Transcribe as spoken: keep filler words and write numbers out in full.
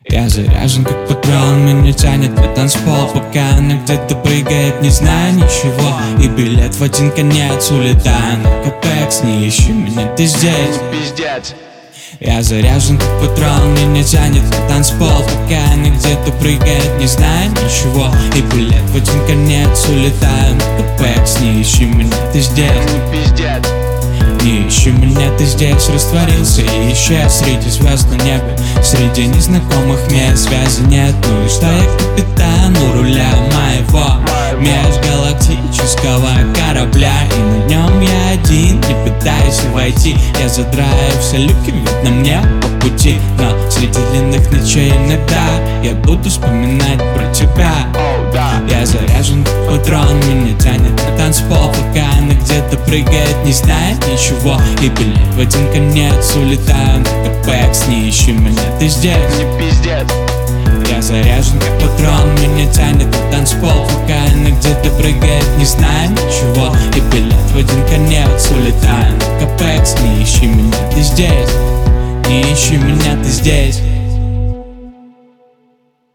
Я заряжен как патрон, меня тянет на танцпол, пока она где-то прыгает, не зная ничего. И билет в один конец, улетаю на Капекс. Не ищи меня, ты здесь, Пиздец. Я заряжен как патрон, меня тянет на танцпол, пока она где-то прыгает, не зная ничего. И билет в один конец, улетаю на Капекс. Не ищи меня, ты здесь, Пиздец. не ищи меня, ты здесь. Растворился и исчез среди звезд на небе, среди незнакомых мест. Связи нет, ну и что, я капитан у руля моего межгалактического корабля, и на нем я один, не пытаюсь войти. Я задраю все люки, видно мне по пути, но среди длинных ночей иногда я буду вспоминать про тебя. Я заряжен как патрон, меня тянет на танцпол, пока она где-то прыгает, не знает ничего. И билет в один конец, улетаю на Капекс. Не ищи меня, ты здесь, Не пиздец. Я заряжен как патрон, меня тянет на танцпол, пока она где-то прыгает, не зная ничего. И билет в один конец, улетаю на Капекс. Не ищи меня, ты здесь, не ищи меня, ты здесь.